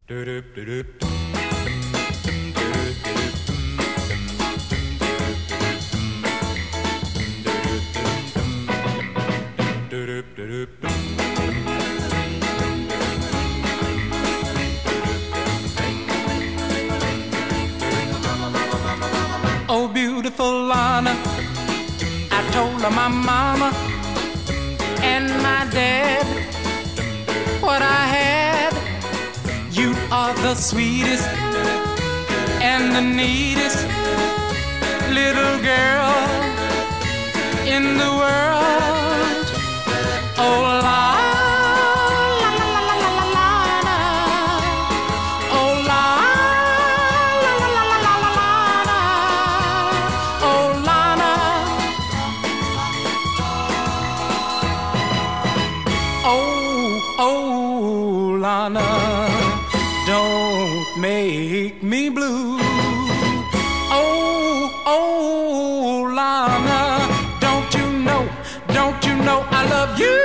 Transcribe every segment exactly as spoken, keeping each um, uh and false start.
Oh, beautiful Lana, I told her my mama and my dad what I had. You are the sweetest and the neatest little girl in the world. Oh, Lana, Lana, oh, Lana, Lana, oh, Lana, oh, oh, Lana, don't make me blue. Oh, oh, Lana, don't you know, don't you know I love you?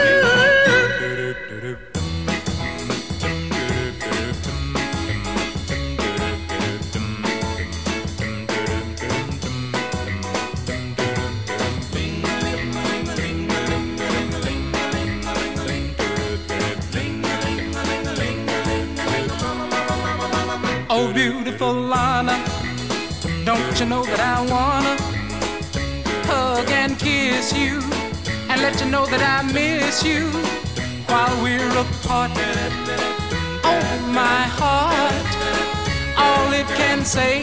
Oh, beautiful Lana, don't you know that I wanna hug and kiss you and let you know that I miss you while we're apart. Oh, my heart, all it can say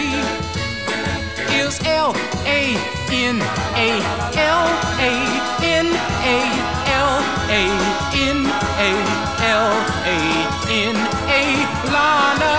is L A N A, L A N A, L A N A, L A N A, Lana.